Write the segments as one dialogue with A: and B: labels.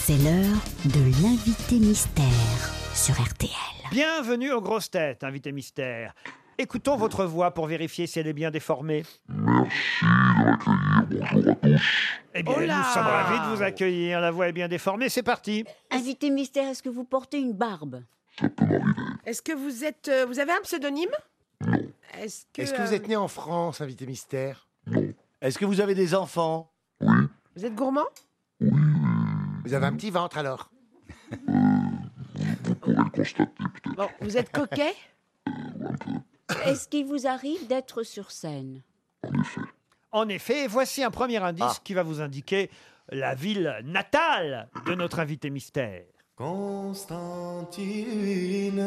A: C'est l'heure de l'invité mystère sur RTL.
B: Bienvenue aux grosses têtes, invité mystère. Écoutons votre voix pour vérifier si elle est bien déformée.
C: Merci de m'accueillir. Bonjour à tous.
B: Eh bien, nous sommes ravis de vous accueillir. La voix est bien déformée, c'est parti.
A: Invité mystère, est-ce que vous portez une barbe?
C: Ça peut m'arriver.
D: Est-ce que vous êtes, vous avez un pseudonyme?
C: Non.
D: Est-ce que,
E: Est-ce que vous êtes né en France, invité mystère?
C: Non.
F: Est-ce que vous avez des enfants?
C: Oui.
D: vous êtes gourmand?
C: Oui,
E: Vous avez un petit ventre alors?
C: vous pourrez le constater peut-être.
D: Bon, vous êtes coquet?
A: Est-ce qu'il vous arrive d'être sur scène?
C: En effet.
B: En effet, voici un premier indice qui va vous indiquer la ville natale de notre invité mystère.
G: Constantine,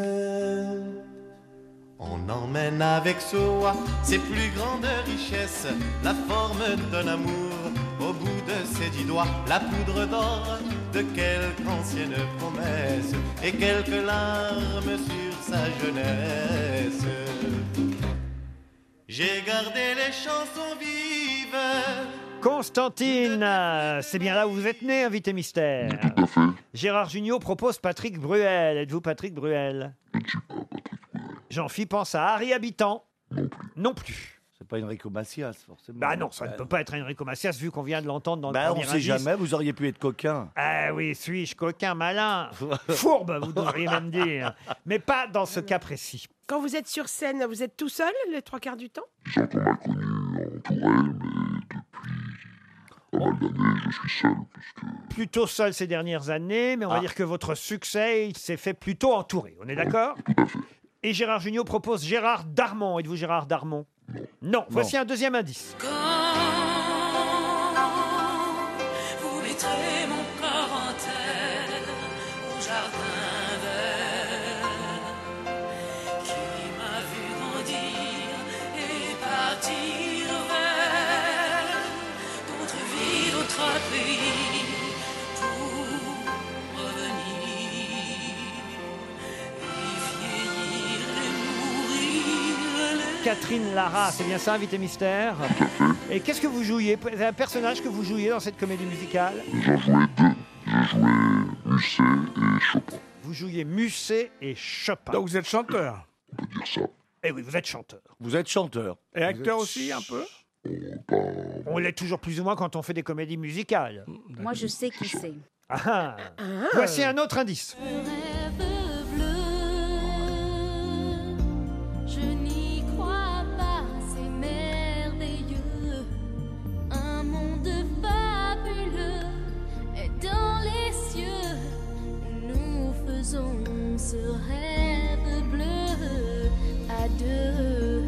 G: on emmène avec soi ses plus grandes richesses, la forme d'un amour au bout de ses 10 doigts, la poudre d'or de quelque ancienne promesse et quelques larmes sur sa jeunesse. J'ai gardé les chansons vives.
B: Constantine, c'est bien là où vous êtes né, invité mystère.
C: Tout à fait.
B: Gérard Jugnot propose Patrick Bruel. Êtes-vous Patrick Bruel?
C: Je ne suis pas Patrick Bruel.
B: Jean-Philippe pense à Harry Habitant.
C: Non plus.
B: Non plus.
F: C'est pas Enrico Macias, forcément.
B: Bah non, ça ne peut pas être Enrico Macias vu qu'on vient de l'entendre dans le
F: Bah, on
B: premier
F: sait
B: indice.
F: jamais, vous auriez pu être coquin.
B: Ah oui, suis-je coquin, malin, fourbe, vous devriez même dire. Mais pas dans ce cas précis.
D: Quand vous êtes sur scène, vous êtes tout seul les 3/4 du temps?
C: Disons qu'on m'a connu en Touraine, mais depuis pas mal d'années, je suis seul, puisque
B: Plutôt seul ces dernières années, mais on va dire que votre succès, il s'est fait plutôt entouré. On est d'accord?
C: tout à fait.
B: Et Gérard Jugnot propose Gérard Darmon. Êtes-vous Gérard Darmon? Non. Voici un deuxième indice.
H: Quand vous mettrez mon corps en terre au jardin vert qui m'a vu grandir et partir vers d'autres villes, d'autres pays pour revenir et vieillir et mourir.
B: Catherine Lara, c'est bien ça, invité mystère? Et qu'est-ce que vous jouiez? Un personnage que vous jouiez dans cette comédie musicale?
C: j'en jouais deux. J'ai joué Musset et Chopin.
B: Vous jouiez Musset et Chopin.
I: Donc vous êtes chanteur.
C: On peut dire ça.
B: Eh oui, vous êtes chanteur.
F: Vous êtes chanteur.
I: Et acteur aussi, un peu?
B: On l'est toujours plus ou moins quand on fait des comédies musicales.
A: Moi, je sais qui c'est.
B: Ah. Voici un autre indice.
H: Rêve bleu, je n'y crois pas, c'est merveilleux. Un monde fabuleux est dans les cieux. Nous faisons ce rêve bleu à deux.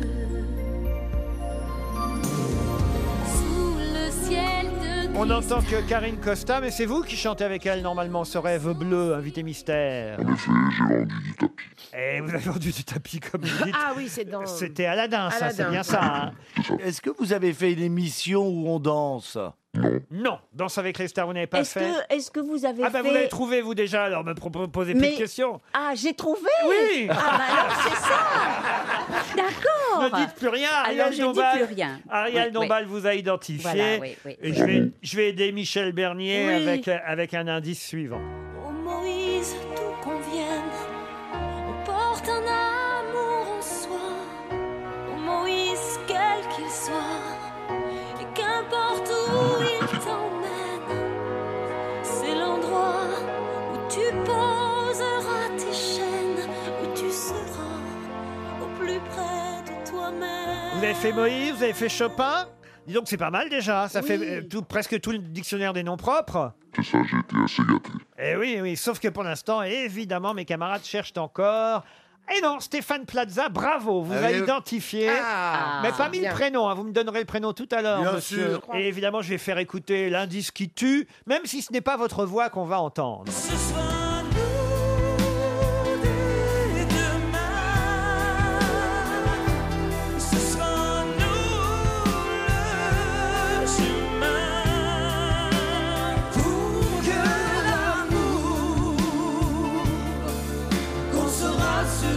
H: Sous le ciel de
B: On
H: cristal.
B: n'entend que Karine Costa, mais c'est vous qui chantez avec elle normalement ce rêve bleu, invité mystère.
C: En effet, j'ai vendu du tapis.
B: Et vous avez vendu du tapis comme vous dites.
D: Ah oui, c'est dans...
B: C'était Aladdin, ça, c'est
D: Aladdin.
B: bien ça. Hein.
F: Est-ce que vous avez fait une émission où on danse?
B: Non, Danse avec les stars, vous n'avez pas fait.
A: Est-ce que vous avez
B: Ah bah
A: fait...
B: vous l'avez trouvé vous déjà, alors me posez plus
A: Mais-
B: de questions.
A: Ah, j'ai trouvé.
B: Oui.
A: Ah bah alors c'est ça. D'accord.
B: Ne dites plus rien,
A: Alors
B: Ariel
A: je dis
B: Dombal.
A: plus rien.
B: Ariel
A: Oui,
B: Dombal vous a identifié.
A: Voilà, oui, oui.
B: Et je vais aider Michel Bernier
D: Oui.
B: avec un indice suivant.
H: Oh Moïse, tout convienne, on porte un amour en soi. Oh Moïse, quel qu'il soit, et qu'importe où il t'emmène, c'est l'endroit où tu poseras tes chaînes, où tu seras au plus près de toi-même.
B: Vous avez fait Moïse, vous avez fait Chopin. Dis donc c'est pas mal déjà, ça
D: Oui.
B: fait presque tout le dictionnaire des noms propres.
C: C'est ça, j'ai été assez gâté.
B: Eh oui, oui, sauf que pour l'instant, évidemment, mes camarades cherchent encore. Et non, Stéphane Plaza, bravo, vous a identifié.
D: Ah,
B: Mais pas mis
D: bien.
B: le prénom, hein, vous me donnerez le prénom tout à l'heure,
E: Bien
B: monsieur.
E: sûr.
B: Et évidemment, je vais faire écouter l'indice qui tue, même si ce n'est pas votre voix qu'on va entendre.
H: Ce sera nous dès demain. Ce sera nous le chemin pour que l'amour qu'on sera ce
B: Bon ben voilà,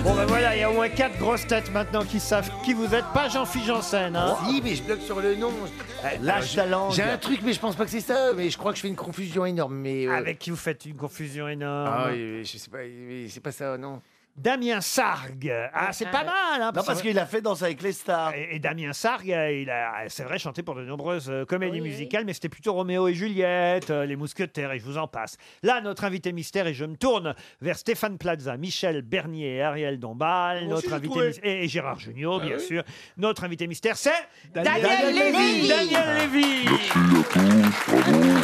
B: Voilà, il y a au moins 4 grosses têtes maintenant qui savent qui vous êtes. Pas Jean-Philippe Janssen. Hein.
E: Si, mais je bloque sur le nom.
F: Lâche ta langue.
E: J'ai un truc, mais je pense pas que c'est ça. Mais je crois que je fais une confusion énorme. Mais
B: Avec qui vous faites une confusion énorme.
E: ah oui, je sais pas, mais c'est pas ça, non.
B: Damien Sargue. Ah, c'est pas mal. Hein,
F: Non, parce qu'il a fait Danse avec les stars.
B: Et Damien Sargue, il a, c'est vrai, chanté pour de nombreuses comédies musicales, mais c'était plutôt Roméo et Juliette, Les Mousquetaires, et je vous en passe. Là, notre invité mystère, et je me tourne vers Stéphane Plaza, Michel Bernier et Ariel Dombal, notre invité et Gérard Jugnot, bien sûr. Notre invité mystère, c'est
D: Daniel Lévy.
B: Daniel Lévy.
C: Merci à tous, bravo.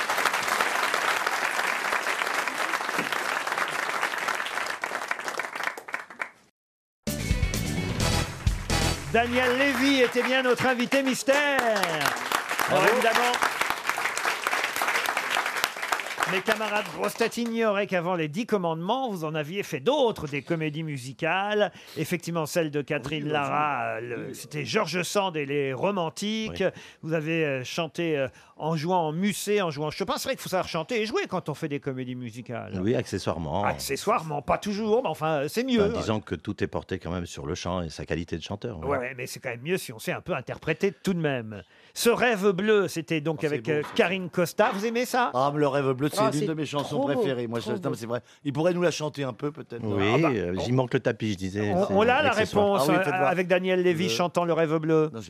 B: Daniel Lévy était bien notre invité mystère. Alors évidemment, mes camarades grosses têtes ignoraient qu'avant les 10 commandements, vous en aviez fait d'autres, des comédies musicales. Effectivement, celle de Catherine Lara, c'était Georges Sand et les Romantiques. Oui. Vous avez chanté en jouant en Musset, en jouant Chopin. C'est vrai qu'il faut savoir chanter et jouer quand on fait des comédies musicales.
J: Oui, accessoirement.
B: Accessoirement, pas toujours, mais enfin, c'est mieux.
J: Disons que tout est porté quand même sur le chant et sa qualité de chanteur.
B: Ouais, mais c'est quand même mieux si on sait un peu interpréter tout de même. Ce rêve bleu, c'était donc avec Karine Costa. Vous aimez ça?
F: Ah, mais le rêve bleu, c'est l'une de mes chansons préférées. Moi, c'est vrai. Il pourrait nous la chanter un peu, peut-être.
J: Oui, j'y manque le tapis, je disais.
B: On a la réponse avec Daniel Lévy chantant le rêve bleu.
D: Il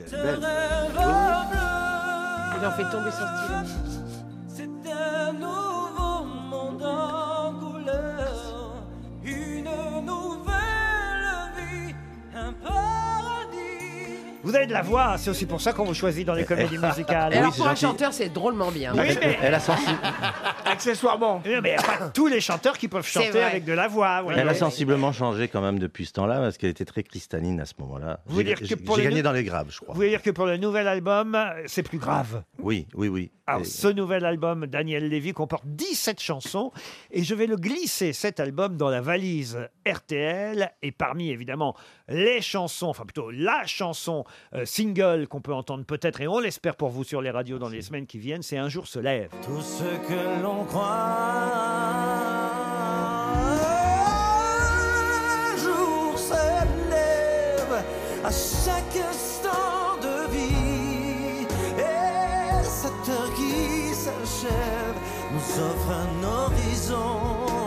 D: en fait tomber son stylo.
H: C'est un nouveau monde en couleur, une nouvelle vie, un paradis.
B: Vous avez de la voix, c'est aussi pour ça qu'on vous choisit dans les comédies musicales.
D: Et alors pour un chanteur, c'est drôlement bien.
B: Oui, mais...
J: Elle a sensiblement.
I: Accessoirement.
B: Oui, mais il n'y a pas tous les chanteurs qui peuvent chanter avec de la voix.
J: Elle a sensiblement changé quand même depuis ce temps-là, parce qu'elle était très cristalline à ce moment-là. J'ai gagné dans les graves, je crois.
B: Vous voulez dire que pour le nouvel album, c'est plus grave?
J: Oui.
B: Alors, ce nouvel album, Daniel Lévy, comporte 17 chansons, et je vais le glisser, cet album, dans la valise RTL, et parmi, évidemment, les chansons, enfin plutôt la chanson single qu'on peut entendre peut-être, et on l'espère pour vous sur les radios dans les semaines qui viennent, c'est Un jour se lève.
H: Tout ce que l'on croit, un jour se lève à chaque instant de vie, et cette heure qui s'achève nous offre un horizon.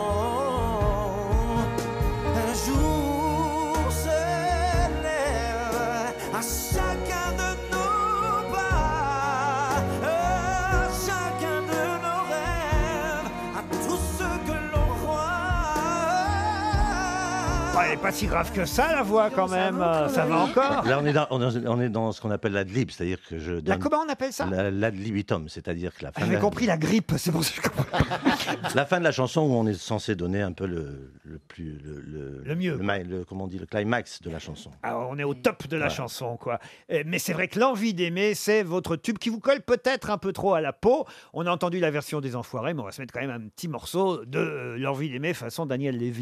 H: Un jour se lève à chacun de nos pas, à chacun de nos rêves, à tout ce que l'on croit.
B: Elle n'est pas si grave que ça, la voix, quand même. Ça va encore.
J: Là, on est dans ce qu'on appelle l'adlib, c'est-à-dire que je donne...
B: Comment on appelle ça?
J: L'adlibitum, c'est-à-dire que la fin...
B: J'avais compris la grippe, c'est pour ça que je comprends.
J: La fin de la chanson où on est censé donner un peu le
B: mieux.
J: Comment on dit, le climax de la chanson.
B: Alors, on est au top de la chanson, quoi. Mais c'est vrai que L'envie d'aimer, c'est votre tube qui vous colle peut-être un peu trop à la peau. On a entendu la version des Enfoirés, mais on va se mettre quand même un petit morceau de L'envie d'aimer façon Daniel Lévy.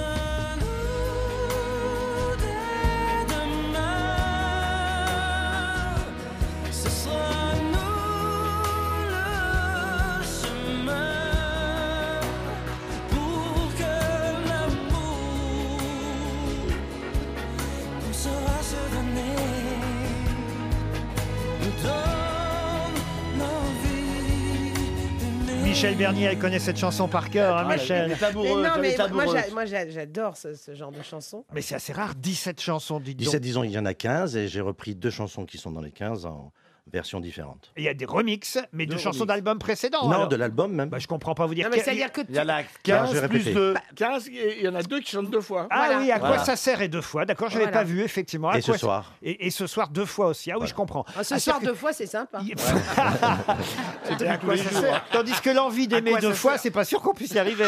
B: Michel Bernier, elle connaît cette chanson par cœur, hein, Michel.
D: Moi, j'adore ce genre de chanson.
B: Mais c'est assez rare, 17 chansons, dites donc.
J: 17, disons, il y en a 15, et j'ai repris 2 chansons qui sont dans les 15 en versions différentes.
B: Il y a des remixes, mais de chansons d'albums précédents.
J: Non,
B: alors.
J: de l'album même.
B: Bah, je comprends pas vous dire.
D: Non, mais c'est-à-dire que
F: il y en a 15 plus 2. 15, il y en a 2 qui chantent 2 fois.
B: Ah voilà. Oui, à quoi ça sert et 2 fois. D'accord, je l'avais pas vu, effectivement.
J: Et ce soir.
B: Et ce soir 2 fois aussi. Ah oui, je comprends.
D: Ce soir 2 fois, c'est sympa.
B: C'était à quoi ça sert. Tandis que L'envie d'aimer 2 fois, c'est pas sûr qu'on puisse y arriver.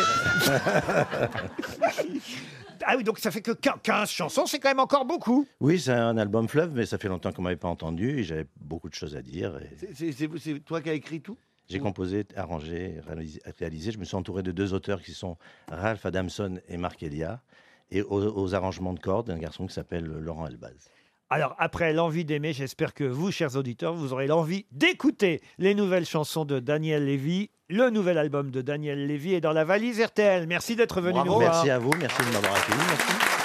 B: Ah oui, donc ça fait que 15 chansons, c'est quand même encore beaucoup.
J: Oui, c'est un album fleuve, mais ça fait longtemps qu'on ne m'avait pas entendu et j'avais beaucoup de choses à dire.
F: C'est toi qui as écrit tout?
J: J'ai composé, arrangé, réalisé. Je me suis entouré de 2 auteurs qui sont Ralph Adamson et Marc Elia, et aux arrangements de cordes, un garçon qui s'appelle Laurent Elbaz.
B: Alors, après L'envie d'aimer, j'espère que vous, chers auditeurs, vous aurez l'envie d'écouter les nouvelles chansons de Daniel Lévy. Le nouvel album de Daniel Lévy est dans la valise RTL. Merci d'être venu nous voir.
J: Merci à vous, merci de m'avoir accueilli. Merci.